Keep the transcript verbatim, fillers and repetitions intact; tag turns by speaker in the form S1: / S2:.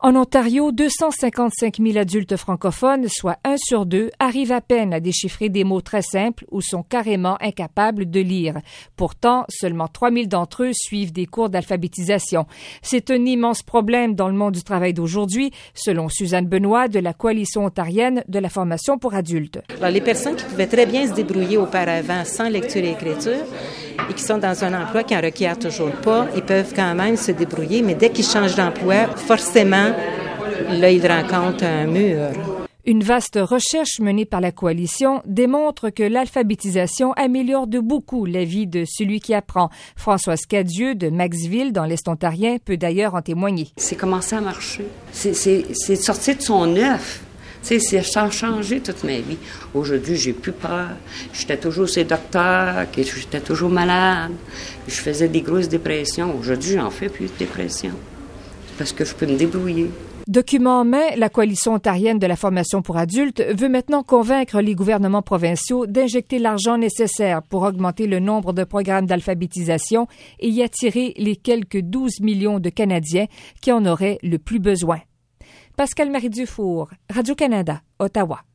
S1: En Ontario, deux cent cinquante-cinq mille adultes francophones, soit un sur deux, arrivent à peine à déchiffrer des mots très simples ou sont carrément incapables de lire. Pourtant, seulement trois mille d'entre eux suivent des cours d'alphabétisation. C'est un immense problème dans le monde du travail d'aujourd'hui, selon Suzanne Benoît de la Coalition ontarienne de la formation pour adultes.
S2: Alors, les personnes qui pouvaient très bien se débrouiller auparavant sans lecture et écriture et qui sont dans un emploi qui en requiert toujours pas, ils peuvent quand même se débrouiller, mais dès qu'ils changent d'emploi, forcément, là, ils rencontrent un mur.
S1: Une vaste recherche menée par la Coalition démontre que l'alphabétisation améliore de beaucoup la vie de celui qui apprend. Françoise Cadieux de Maxville, dans l'Est ontarien, peut d'ailleurs en témoigner.
S3: C'est commencer à marcher. C'est, c'est, c'est sortir de son œuf. Tu sais, ça a changé toute ma vie. Aujourd'hui, j'ai plus peur. J'étais toujours chez les docteurs, que j'étais toujours malade. Je faisais des grosses dépressions. Aujourd'hui, j'en fais plus de dépression. Parce que je peux me débrouiller.
S1: Document en main, la Coalition ontarienne de la formation pour adultes veut maintenant convaincre les gouvernements provinciaux d'injecter l'argent nécessaire pour augmenter le nombre de programmes d'alphabétisation et y attirer les quelques douze millions de Canadiens qui en auraient le plus besoin. Pascale Marie Dufour, Radio-Canada, Ottawa.